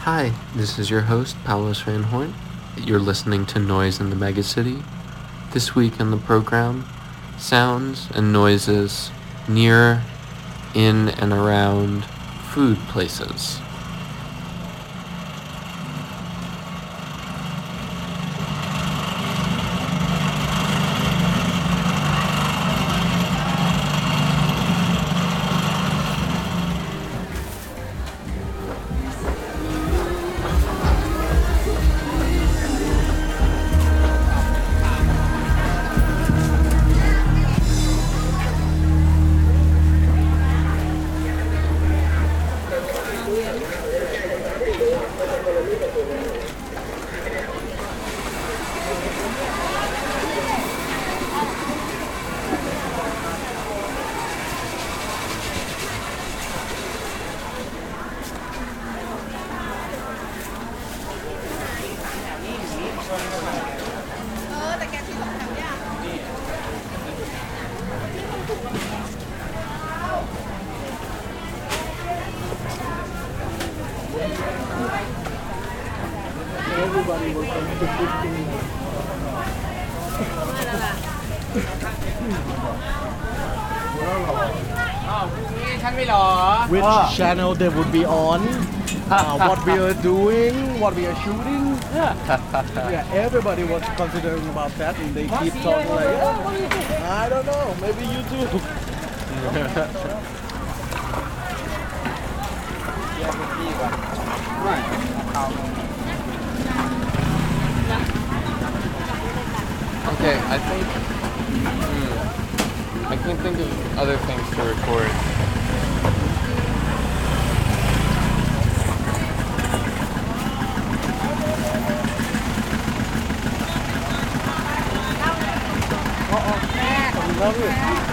Hi, this is your host, Paulus Van Horn. You're listening to Noise in the Megacity. This week on the program, sounds and noises near, in, and around food places. Everybody will come to 15. Which channel they would be on, what we are doing, what we are shooting. Yeah, everybody was considering about that and they keep talking like, yeah, what do you think? I don't know, maybe you too. Okay, I can't think of other things to record. Love it.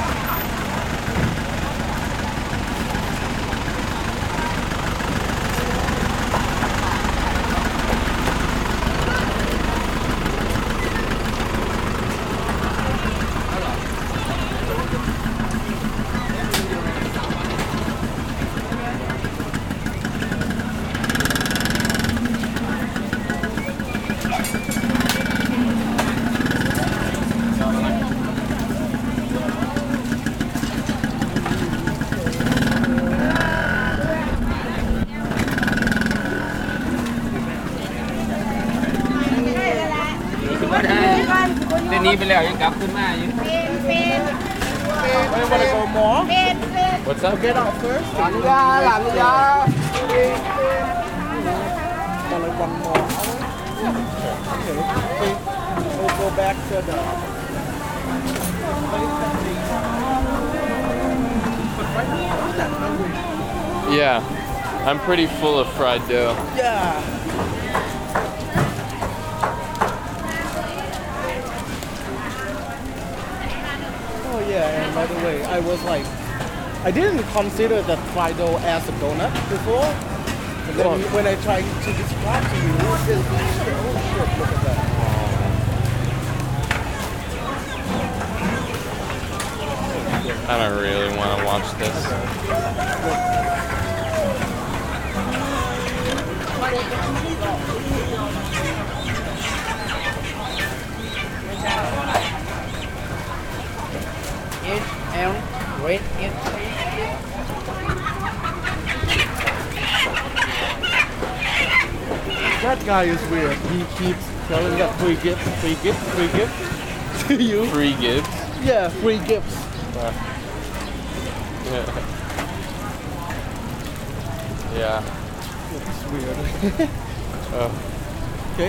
What's up? Get out first. But like one more. Okay. We'll go back to the. Yeah, I'm pretty full of fried dough. Yeah. Oh yeah, and by the way, I didn't consider the fried dough as a donut before. And then when I tried to describe to you, oh shit, look at that. I don't really want to watch this. That guy is weird. He keeps telling that free gifts to you. Free gifts? Yeah, free gifts. Yeah. It's weird. Okay.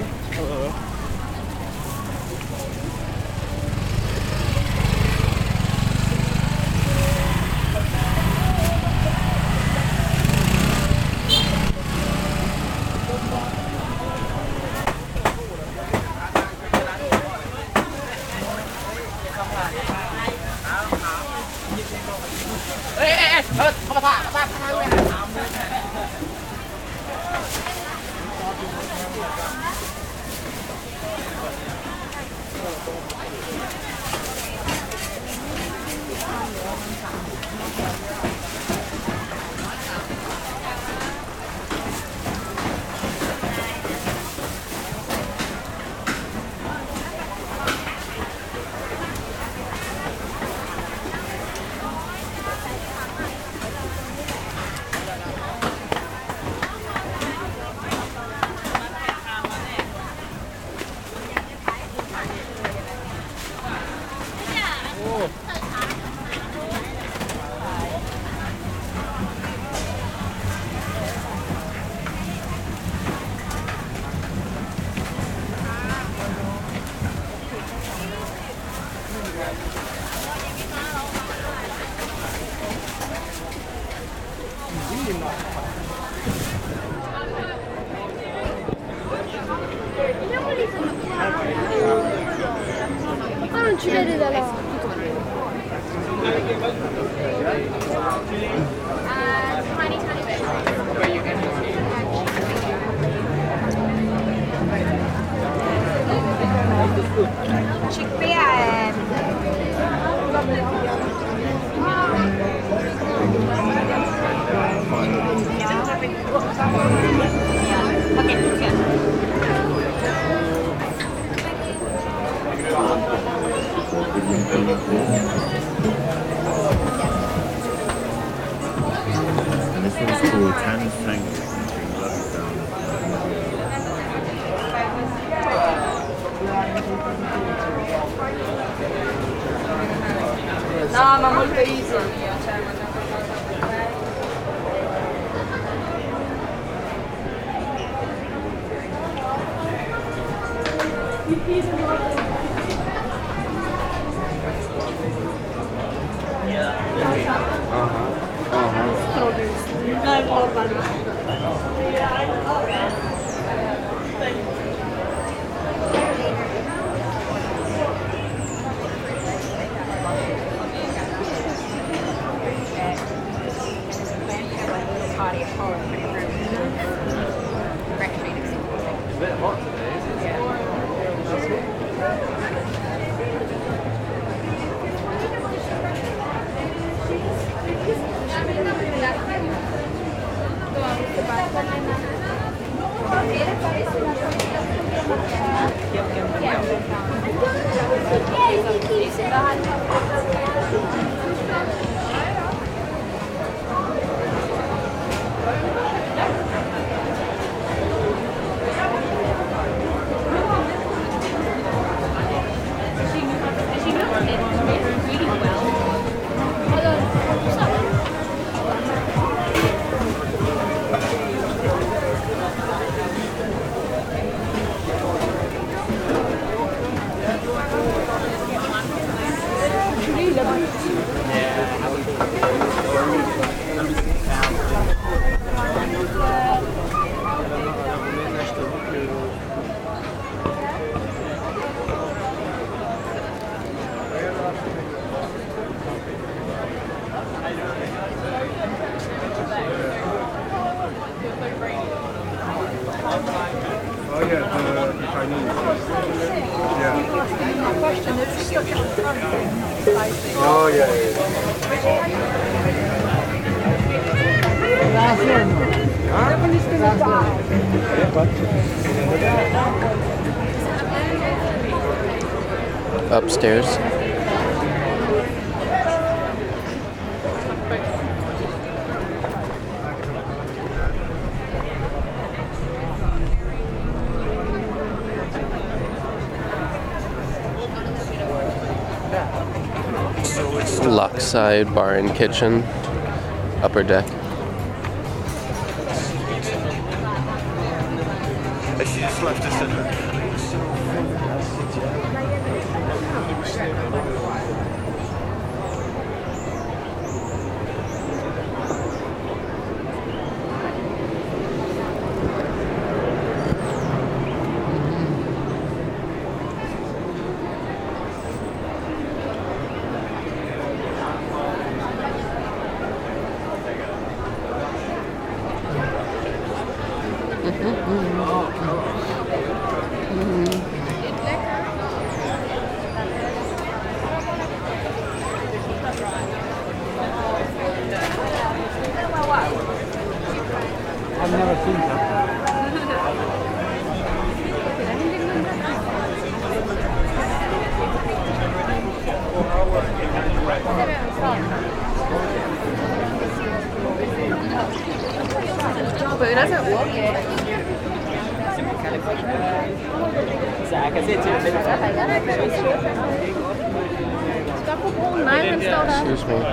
non ci vede da là. Tiny bit. Chickpea è... And this one's called Tan's Tango. No, ma molto easy. Oh yeah, the Chinese. Yeah. Oh yeah. Upstairs. Lockside Bar and Kitchen, upper deck. She just left us in there. I've never seen that. But it doesn't work. Stop op 109 en stel daar. Excuse me.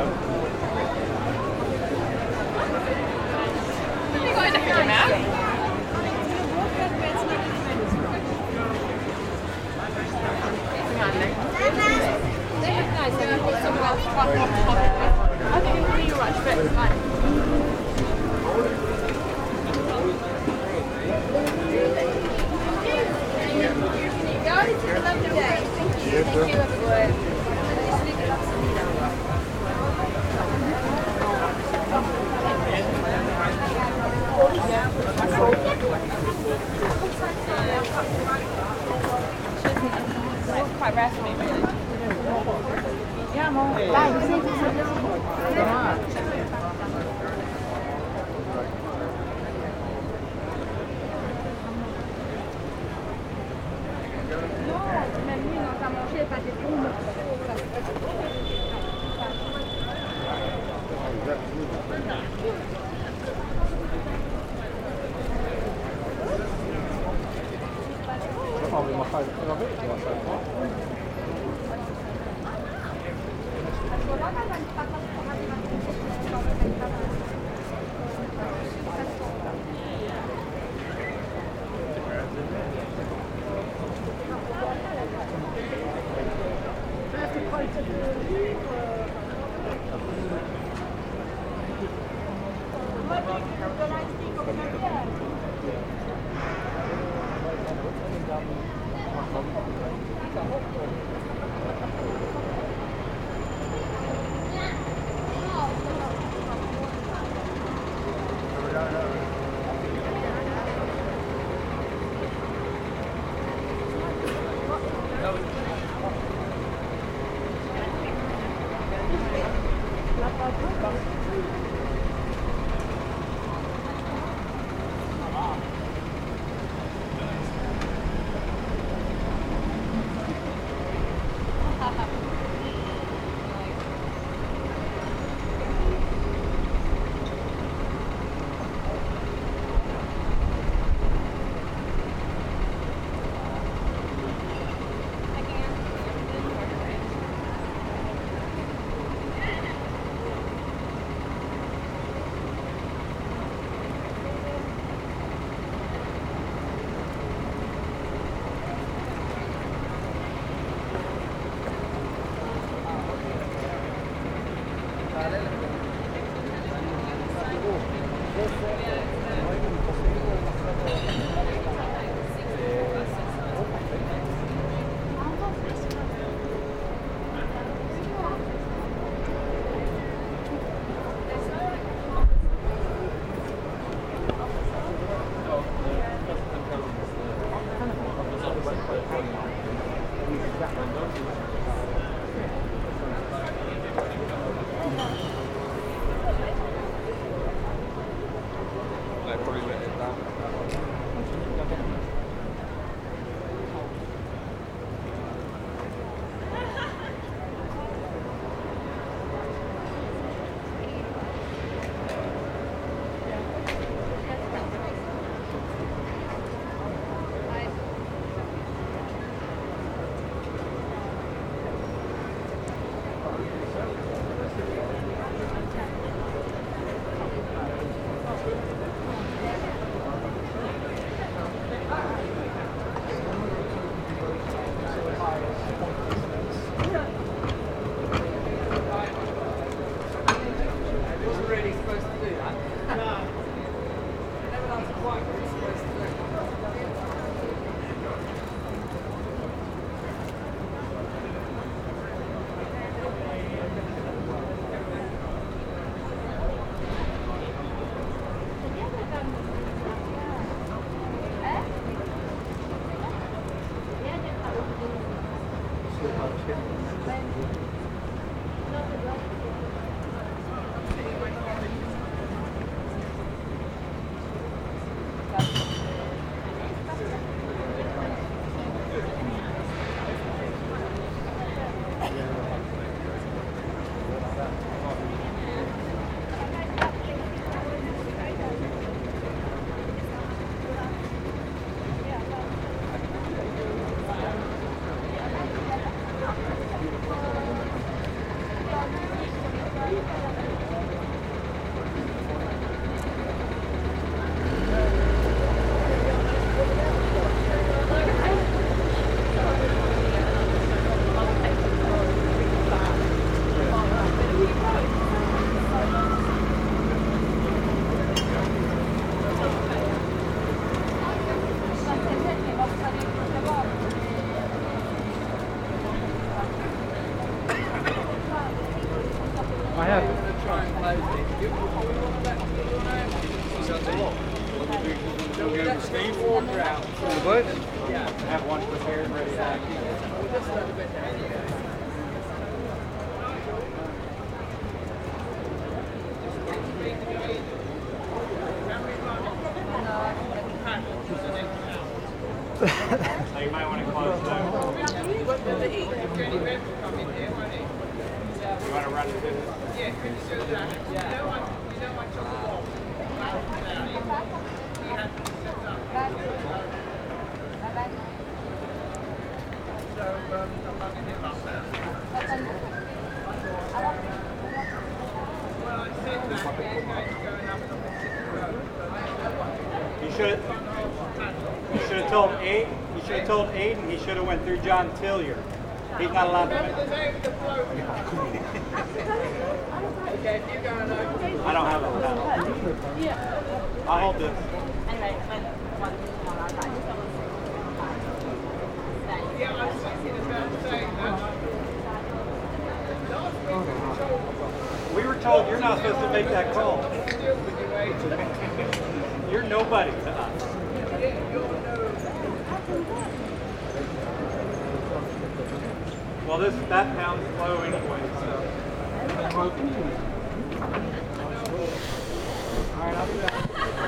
Thank you. Quite raspy, really. Yeah, I'm all right. have one prepared, ready to act. So you might want to close those. You want to run it through this? You should have told Aiden. You should have told Aiden he should have went through John Tillier. He's not allowed to. I don't have it now. I'll hold this. We were told you're not supposed to make that call. You're nobody to us. Well, that pound's slow anyway, so. All right, I'll be back.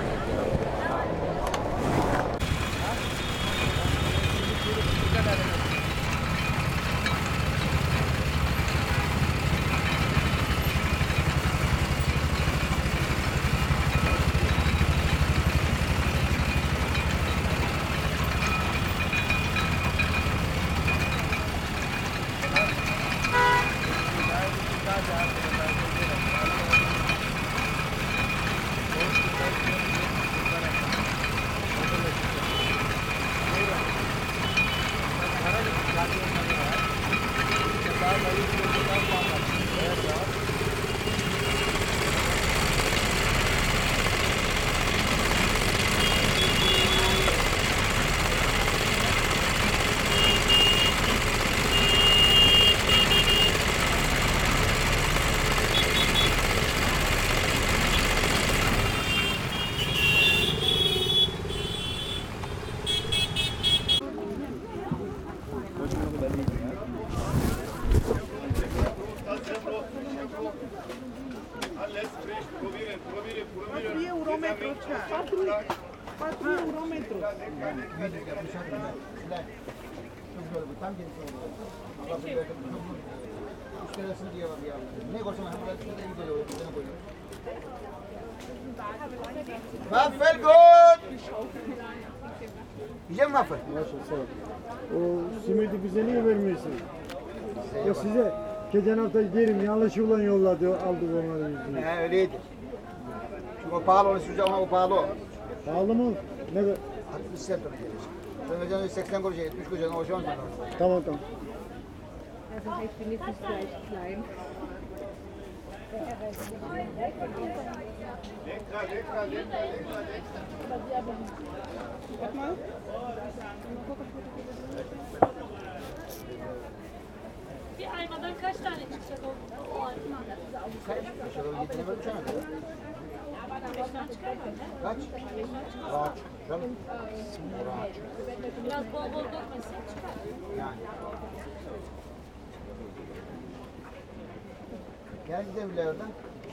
Waffel good. Yiyeceğim waffle. O simidi bize niye vermiyorsun? Ya size geçen hafta yerim yanlış yoldan yolladı aldık onları yüzüne. He öyleydi. Çünkü o pahalı onu süreceğim ama o pahalı o. Pahalı mı? Ne kadar? 60 sent onu gelir. Sen vereceksin 80 kuruş 70 kuruş o şu an sonra. Tamam tamam. Also heißt wenigstens gleich klein. Bir aynadan kaç tane çıkacak o aynadan? Şöyle getiremedim şu an. Beşten çıkar mı? Kaç? Kaç? Canım. Biraz bol bol dökmesek çıkar. Yani. Gel gidelim bile oradan.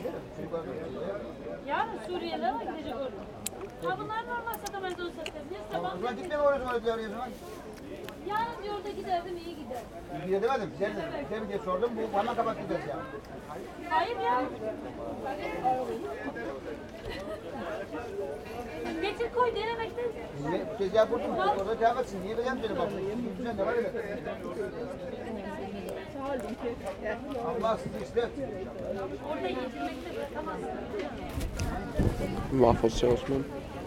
Yarın Suriyeliler var gidecek orada. Ha bunlar normal satamayız onu satabiliriz. Tamam. Tamam. O zaman gitme mi oraya öyle zaman? Yarın diyor da giderdim iyi gider. İlgili demedim. Güzel dedim. Güzel mi diye sordum. Bu hemen kapat gideriz ya. Hayır ya. Getir koy denemekten. Niye? Bu tezgahı kurdun mu? Orada devam etsin. Niye beğendim seni bak. Güzel de var öyle. Allah sizi ister. Orada yedirmekte bırakamazsın. Waffle salesman.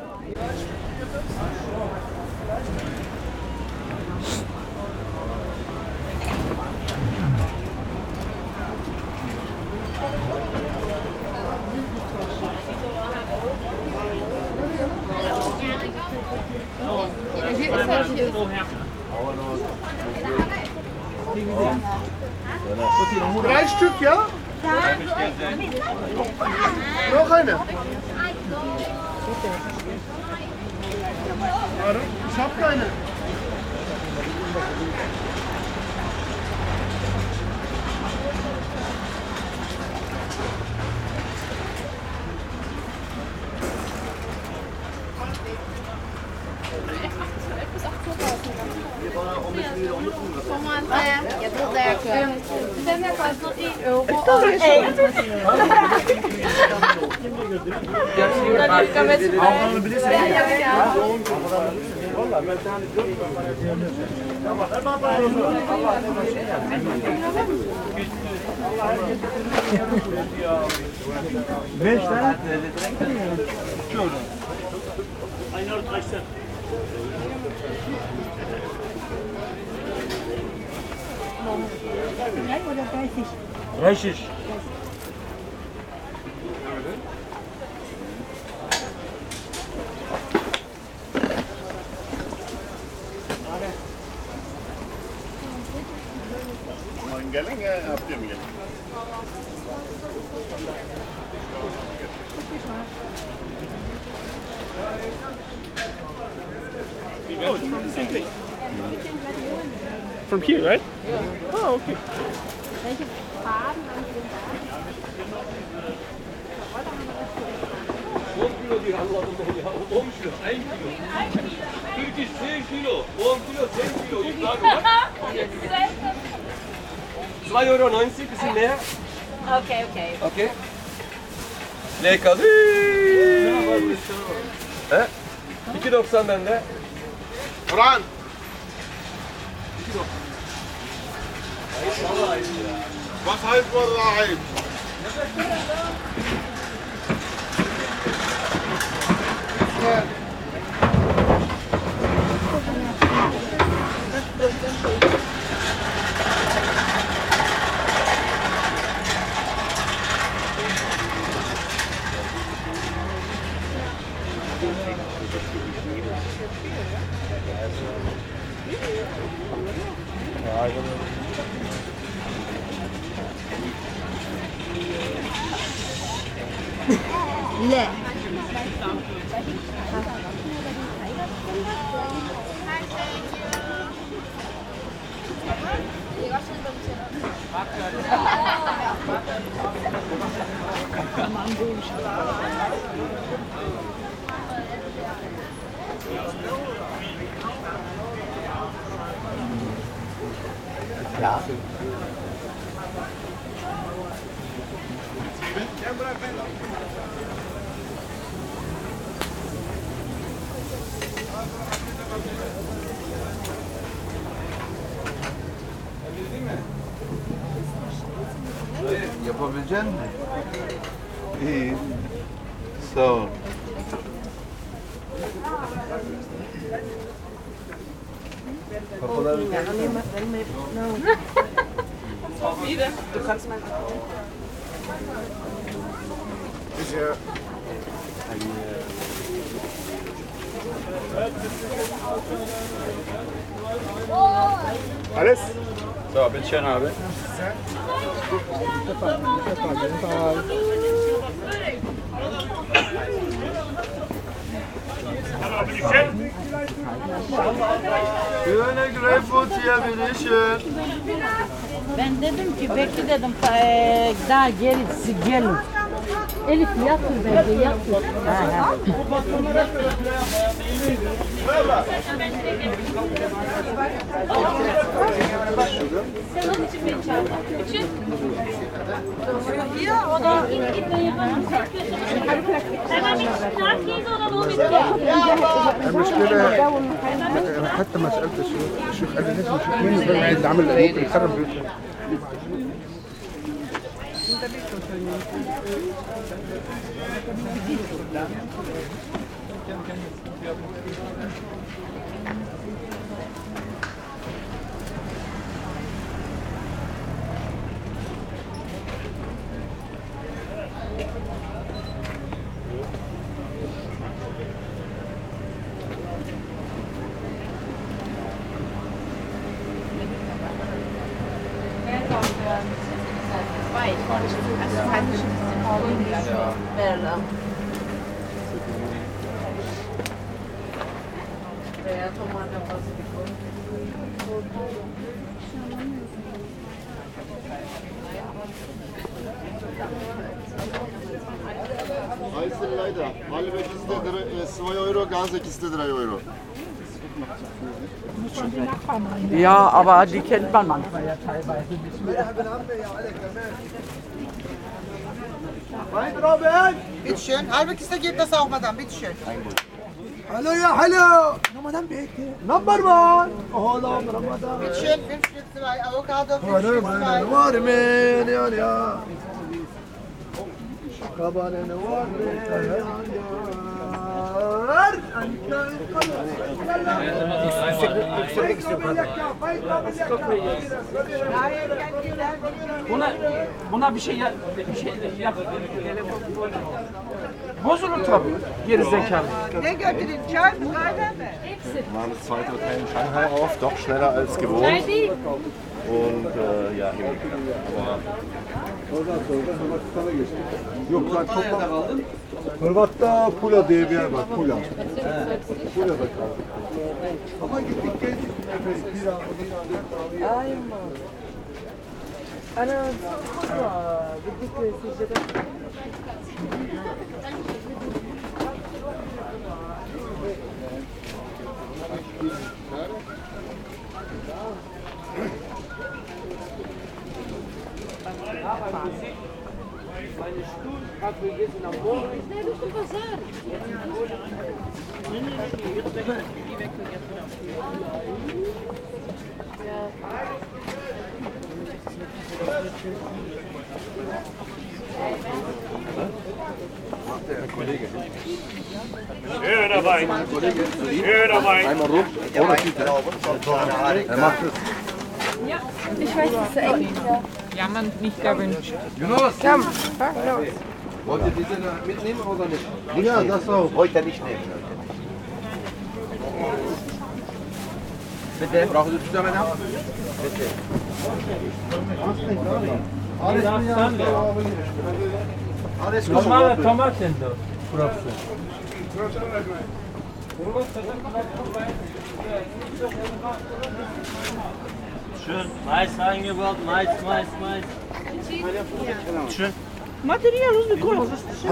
Drei Stück, ja? Noch eine. Ich hab keine. Jeg ved, hvad jeg gør. Den her koster 1 euro. Reşiş. Galing yapıyorum gel. From here, right? Oh, okay. €2,90 bisschen mehr. Okay, okay. Okay. Lecker. 2,90 bende. Kur'an. Was heißt Wallahi? Le. Ja. Yapabilecek misin? İyi. Sağ ol. Kafalar... Du kannst mal... Ist ja... Alles? So, bitteschön abi. Schöne Greyfurt yiyebilirsin. Ben dedim ki belki dedim daha gerisi gelir. Elif yatır bence yatır. Sen onun için beni çağırdın. Için? Ya o da git de yapalım. Hemen bir nakliyiz ona bu bitti. المشكلة حتى ما سألت الشيخ قال لي لازم نشوف مين اللي عمل ممكن يخرب بيوتنا. Veya tomar kafası bir koy. Heißen leider. Halbe Kiste 2 Euro, ganze Kiste 3 Euro. Ja, aber die kennt man manchmal ja teilweise nicht mehr. Bitteschön. Halbe Kiste gibt das auch, Madame. Bitteschön. Hallo ya hallo. Ramadan bekle. Number one. Oğlum Ramadan. Bitteschön. 5 Stück 2 Avocado. 5 Var Stück 2. var mı ya? Kabanene var mı Buna bir şey yap. Bozulur tabii. Geri zekalı. Ne götürün? Çay mı? Kahve mi? Wir machen das zweite Hotel in Shanghai auf, doch schneller als gewohnt. Und ja, hin und wieder. Aber Yok ben toplam. Hırvat'ta Pula diye bir yer var. Pula. Pula'da kaldık. Ama gittik geldik. Ana, gittik sizce de. Meine Stuhl hat gegessen am Morgen. Nee, du musst was sagen. Schöner Wein. Schöner Wein. einmal rum, ohne Tüte. Er macht es. Ja, ich weiß, es ist eng. Ja, man nicht erwünscht. Yunus! Komm, fahr los. Wollt ihr diese mitnehmen oder nicht? Ya das auch. Heute nicht nehmen. Bitte. Brauchen Sie zusammen ab? Bitte. Alles normale Tomaten da. Burası. Schön. Mais eingebaut, Mais. Schön. Material uzun kol.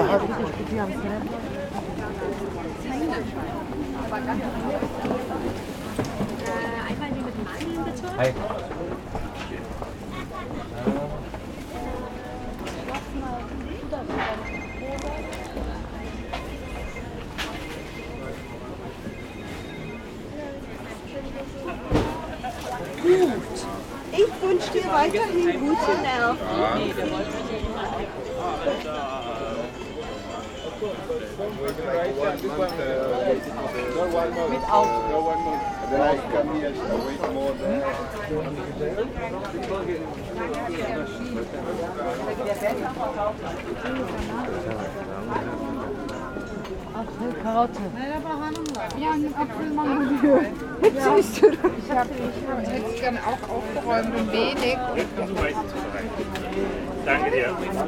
Einmal die mit Mandeln bitte. Hi. Gut. Ich wünsche dir weiterhin gute Nerven. Mit Auto. Apfel, Karotte. Merhaba hanımlar. Yani Apfel Mango. Hepsini istiyorum. Ich hätte gerne auch aufgeräumt und wenig. Danke dir.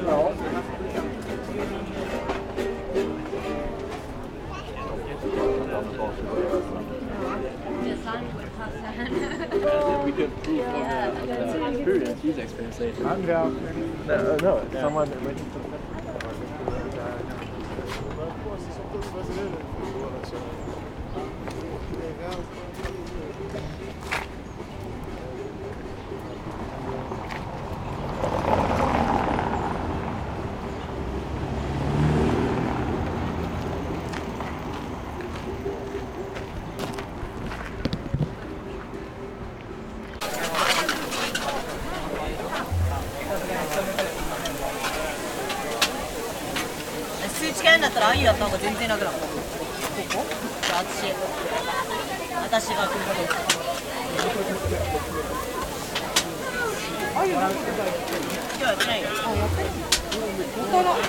We could prove from the experience, user experience later. No, someone went to スーツ系だったらあんやった方が全然楽だもん。ここ？じゃあ私が来ることです。今日やってないよ。あ、やってる。本当だ。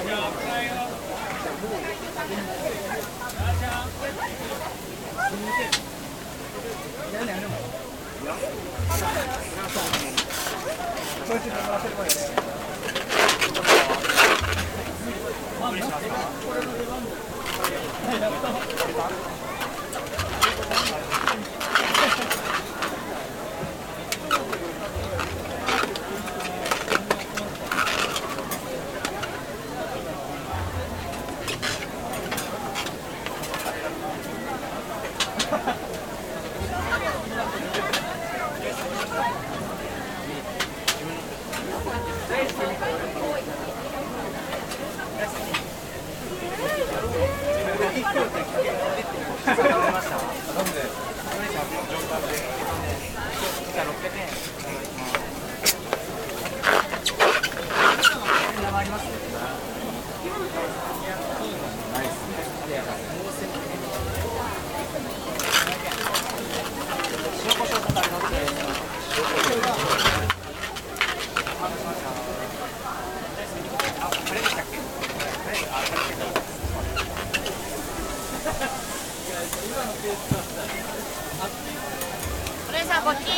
お姉さんこっち行って。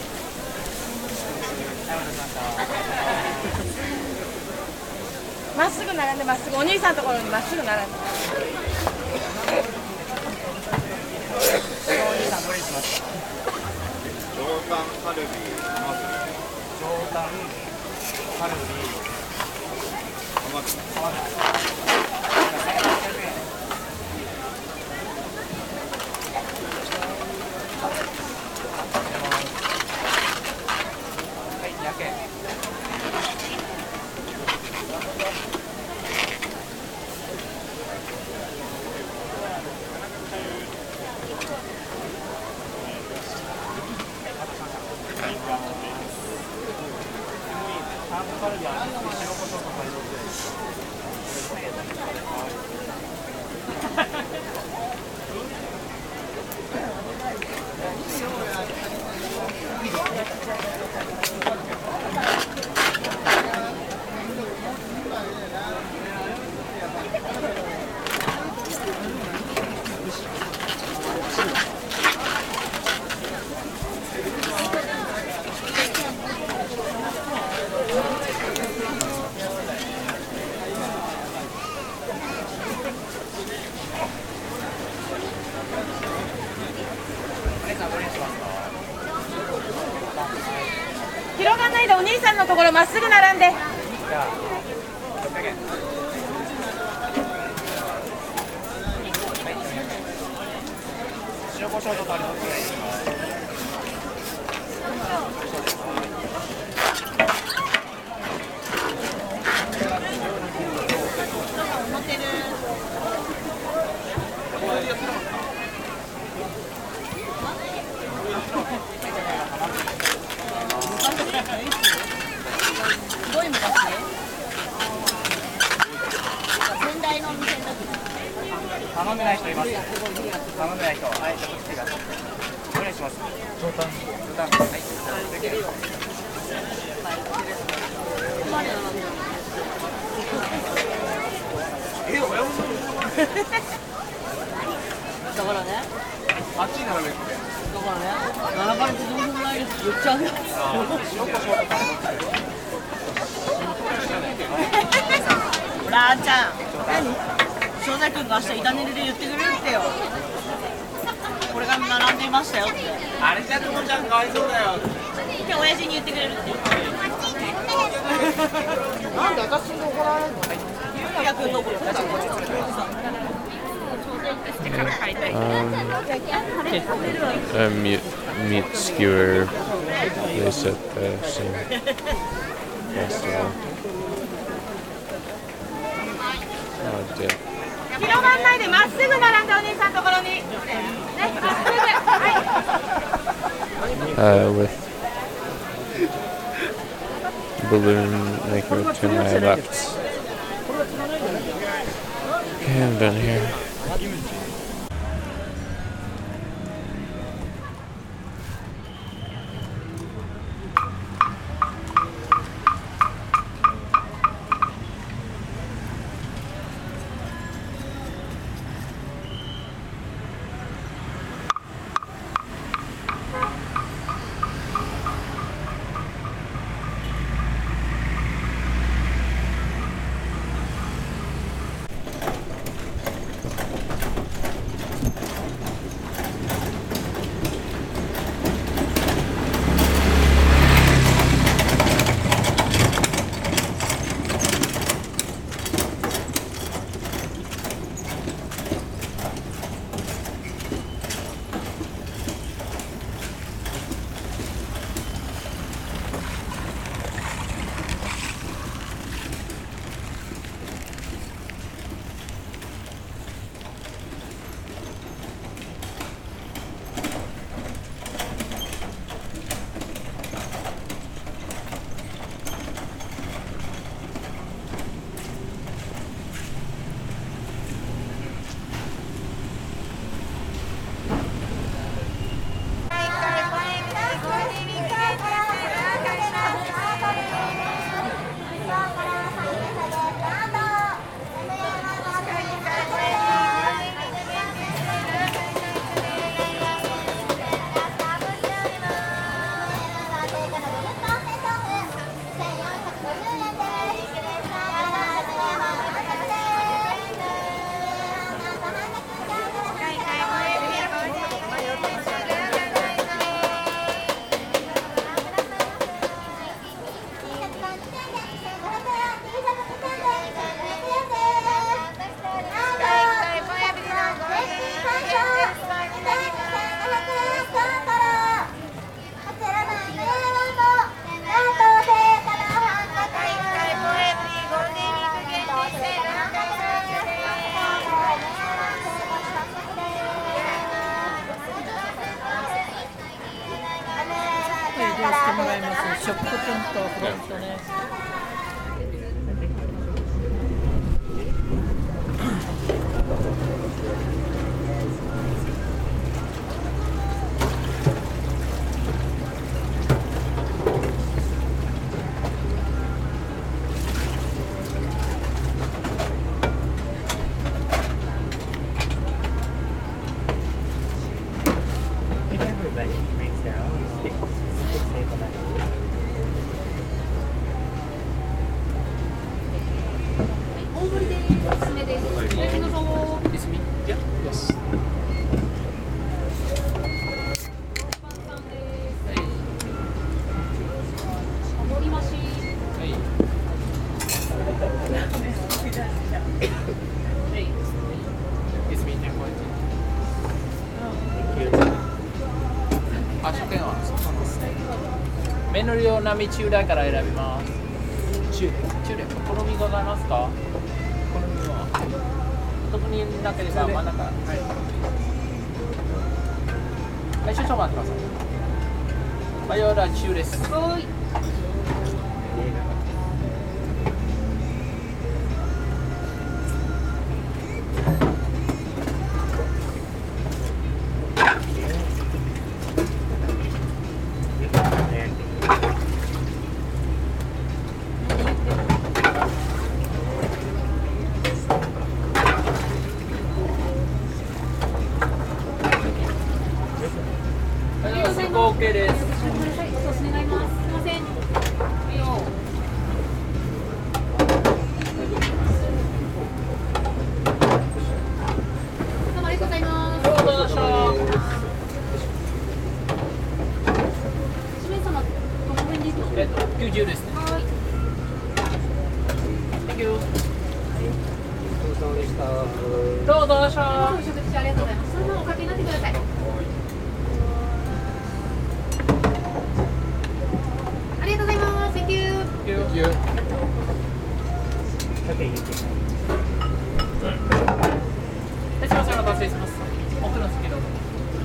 まっすぐ並んでまっすぐお兄さんのところにまっすぐ並んで。お兄さんどれにしますか。上タンカルビ上タンカルビ広がんないでお兄さんのところまっすぐ並んで。塩コショウとあります。どういう昔？先代のお店の時。頼んでない人いますか？頼んでない人。はい、ちょっと来てください。お願いします。上タン。上タン。はい。親分。だからね。あっちに並べるって。だからね。並ばれてどうしようもないです。言っちゃうよ。ラーちゃん。何？正太君が明日板練りで言ってくれるってよ。これが並んでいましたよって。あれじゃともちゃんかわいそうだよ。今日親父に言ってくれるって。なんで私に怒られるの？ゆうや君のこと。 A meat skewer place at the same festival. Oh, dear. 広がんないでまっすぐ並んでお兄さんのところに。ね、まっすぐ。はい。 With balloon maker to my left. Okay, I'm done here. してもらいます。ショック店とフロントね。 麺の量並中大から選びます。中大お好みございますか？お好みは特になければ真ん中。はい。少々待ってください。マヨラ中です。はい。OK です。90ですね。はい。Thank you。どうぞでした。どうぞでした。お食事ありがとうございます。そのままおかけになってください。ありがとうございます。Thank you。Thank you。いらっしゃいませ。お待たせします。奥の席どうぞ。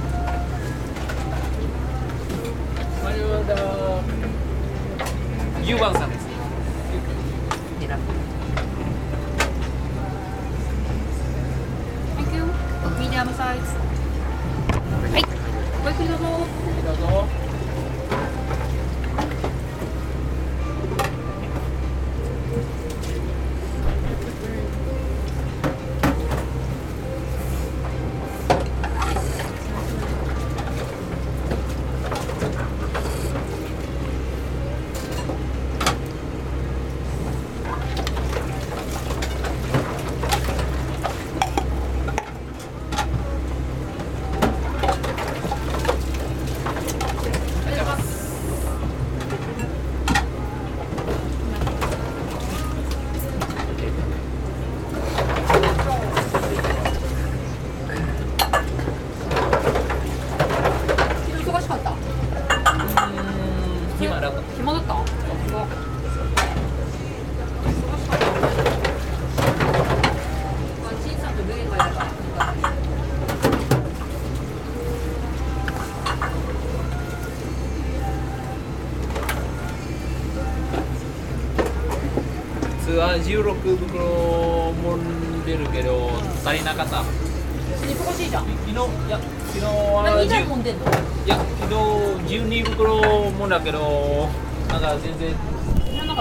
マリオだ。10番さんです。Thank you。ミディアムサイズ。はい。ごゆっくりどうぞ。どうぞ。16袋もんでるけど足りなかった。忙しいじゃん。昨日何台もんでんの？いや昨日12袋もんだけどなんか全然いらなかった。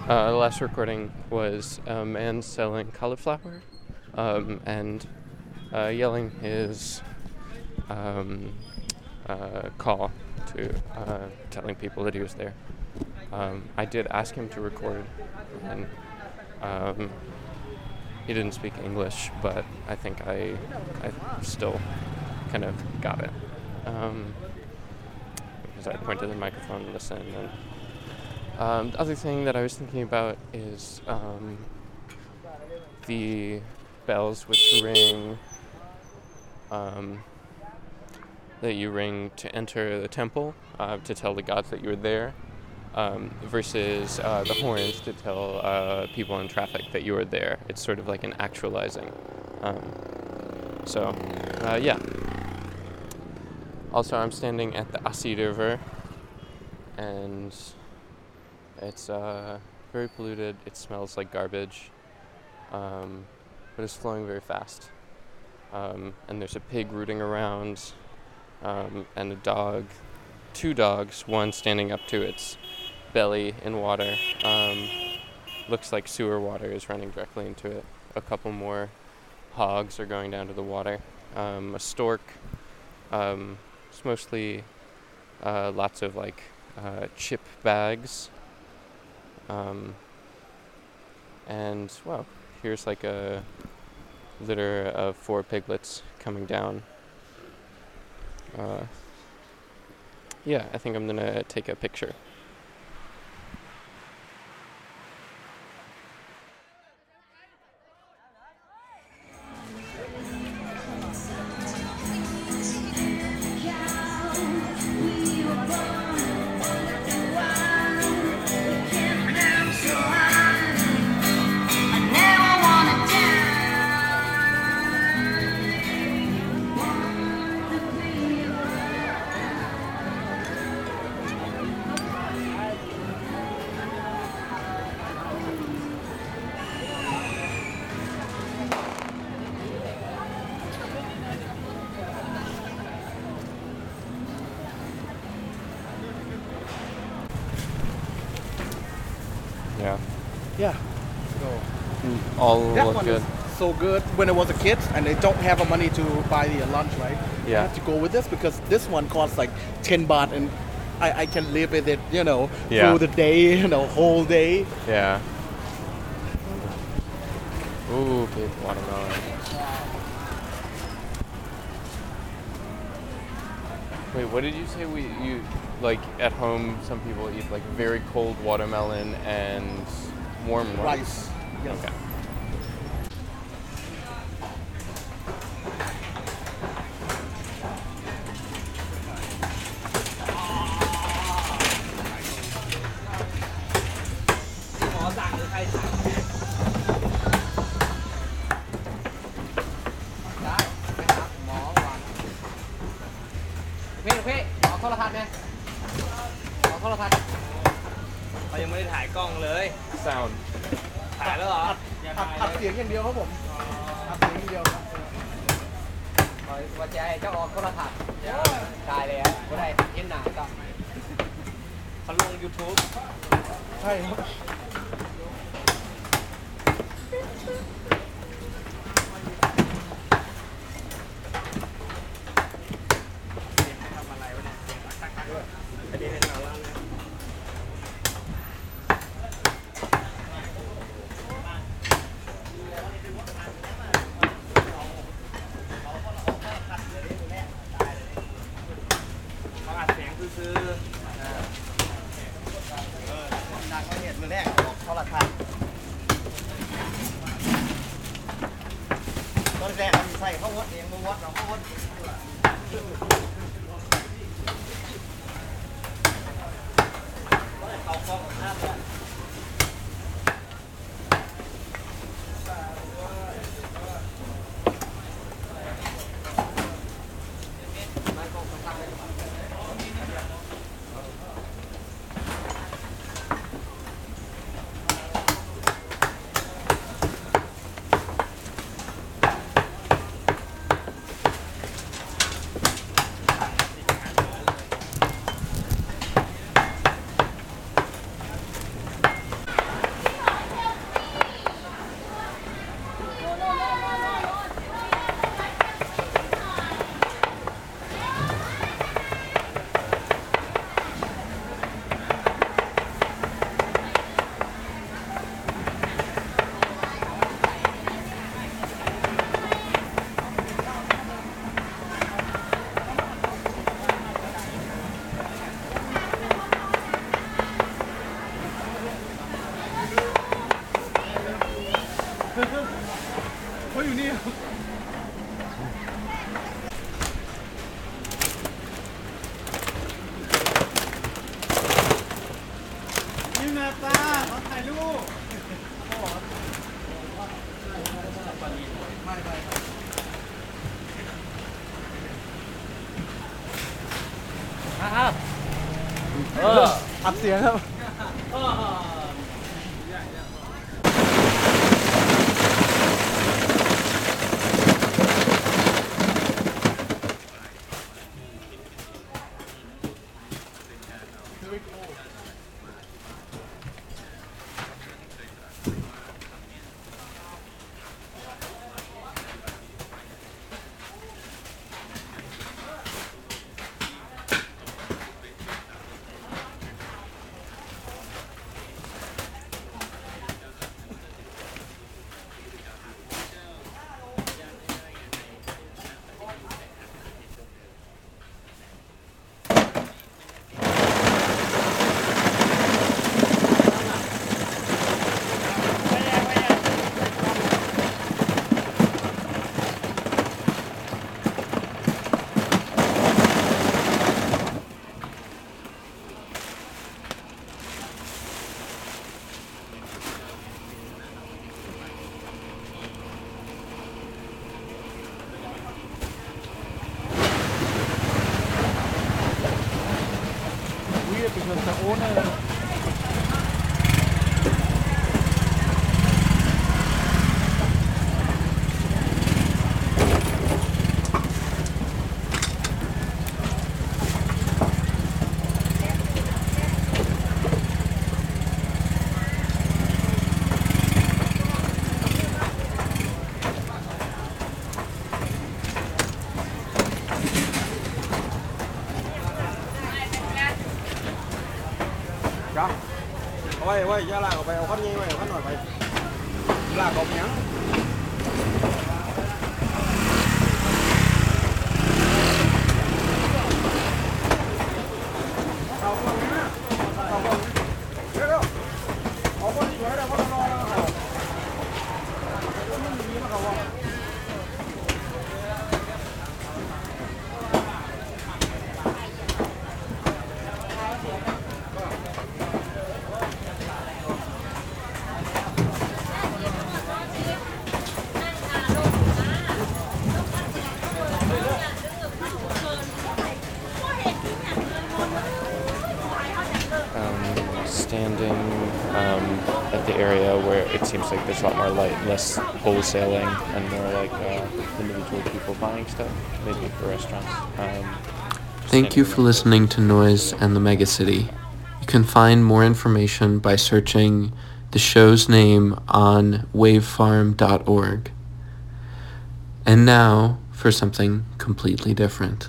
The last recording was a man selling cauliflower and yelling his call to telling people that he was there. I did ask him to record, and he didn't speak English, but I think I still kind of got it. Because I pointed the microphone and listened. And the other thing that I was thinking about is the bells which ring, that you ring to enter the temple, to tell the gods that you're there, versus the horns to tell people in traffic that you are there. It's sort of like an actualizing. Yeah. Also, I'm standing at the Asi River, and it's very polluted. It smells like garbage, but it's flowing very fast. And there's a pig rooting around, and a dog, 2 dogs, one standing up to its belly in water. Looks like sewer water is running directly into it. A couple more hogs are going down to the water. A stork. It's mostly lots of like chip bags. And well, here's like a litter of 4 piglets coming down. Yeah, I think I'm gonna take a picture. Yeah. Yeah. All that look one good. Is so good when I was a kid and they don't have the money to buy the lunch, right? Yeah. I have to go with this because this one costs like 10 baht and I can live with it, you know, through the day, you know, whole day. Yeah. Ooh, big watermelon. Wait, what did you say? You like at home? Some people eat like very cold watermelon and warm rice. Yes. Okay. Sound. ถ่ายแล้วเหรออัดเสียงอย่างเดียวครับผมอัดเสียงอย่างเดียวว่าจะให้เจ้าออกโทรทัศน์ถ่ายเลยอ่ะก็ได้เห็นหน้าก็เขาลง YouTube ใช่ครับทำอะไรวะเนี่ยอันนี้ให้เราเล่านะนี่มาป้าเขาถ่ายรูปอัดเสียงครับ because the owner Dạ. Quay ra lại phải khăn nhanh khăn nổi phải là cột nhắn. Standing at the area where it seems like there's a lot more less wholesaling and more like individual people buying stuff, maybe for restaurants. Thank you for listening to Noise and the Megacity. You can find more information by searching the show's name on wavefarm.org. And now for something completely different.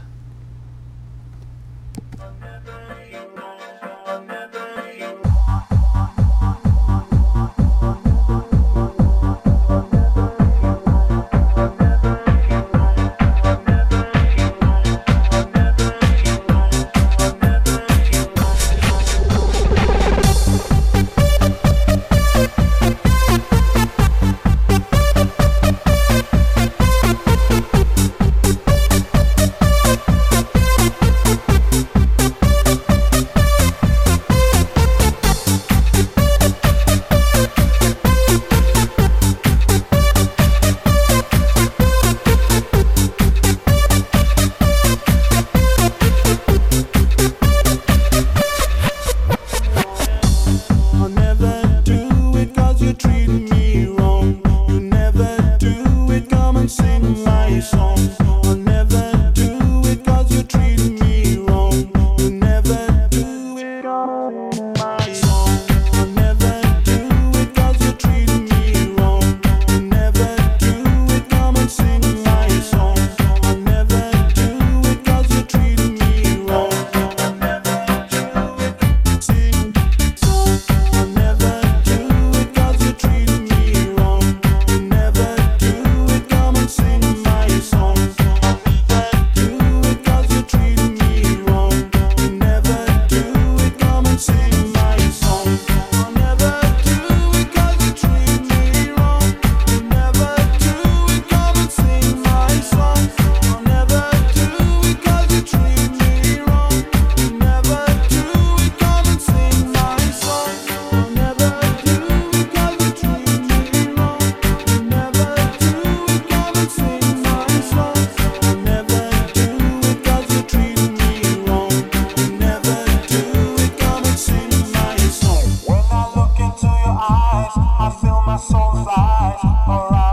soul fly, alright.